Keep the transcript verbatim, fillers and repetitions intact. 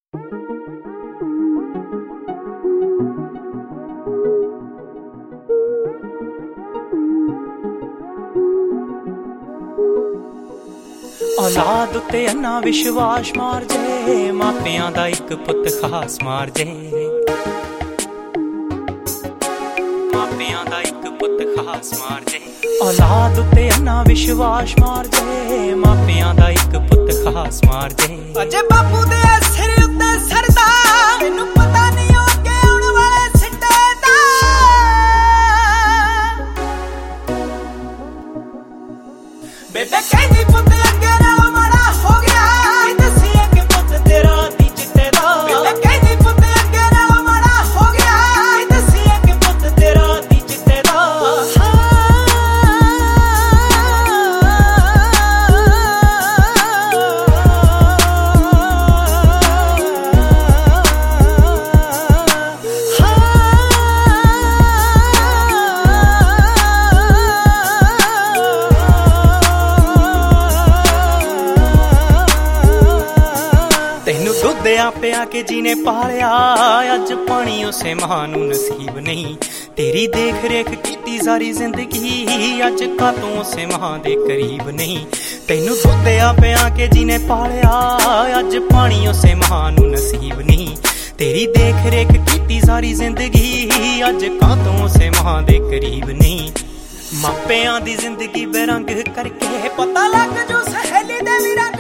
औलाद उत्ते अन्ना विश्वास मार जे, मापियां दा इक पुत खास मार जे, मापियां दा इक पुत खास मार जे। औलाद उत्ते अन्ना विश्वास मार जे, मापियां दा इक पुत खास मार जे। अजे बापू दे सिर उत्ते सरदा मैनू पता नहीं अगे आउण वाले सिੱਟੇ दा। बेबे कहदी पुत अगे नाल माड़ा हो गया, दसिए कि पुत तेरा दी चिट्टे दा। बेबे कहदी पुत अगे नाल माड़ा हो गया, दसिए कि पुत तेरा दी चिट्टे दा। ਤੈਨੂੰ ਦੁੱਧ ਆਪਿਆ ਕੇ ਜਿਹਨੇ ਪਾਲਿਆ, ਅੱਜ ਪਾਣੀ ਉਸੇ ਮਾਂ ਨੂੰ ਨਸੀਬ ਨਹੀਂ। ਤੇਰੀ ਦੇਖ ਰੇਖ ਕੀਤੀ ਸਾਰੀ ਜ਼ਿੰਦਗੀ, ਅੱਜ ਕਾਤੋਂ ਉਸੇ ਮਾਂ ਦੇ ਕਰੀਬ ਨਹੀਂ। ਤੈਨੂੰ ਦੁੱਧ ਆਪਿਆ ਕੇ ਜਿਹਨੇ ਪਾਲਿਆ, ਅੱਜ ਪਾਣੀ ਉਸੇ ਮਾਂ ਨੂੰ ਨਸੀਬ ਨਹੀਂ। ਤੇਰੀ ਦੇਖ ਰੇਖ ਕੀਤੀ ਸਾਰੀ ਜ਼ਿੰਦਗੀ, ਅੱਜ ਕਾਤੋਂ ਉਸੇ ਮਾਂ ਦੇ ਕਰੀਬ ਨਹੀਂ। ਮਾਪਿਆਂ ਦੀ ਜ਼ਿੰਦਗੀ ਬੇਰੰਗ ਕਰਕੇ ਪਤਾ ਲੱਗ ਜੂ ਸਹੇਲੀ ਦੇ ਵੀ ਰੰਗ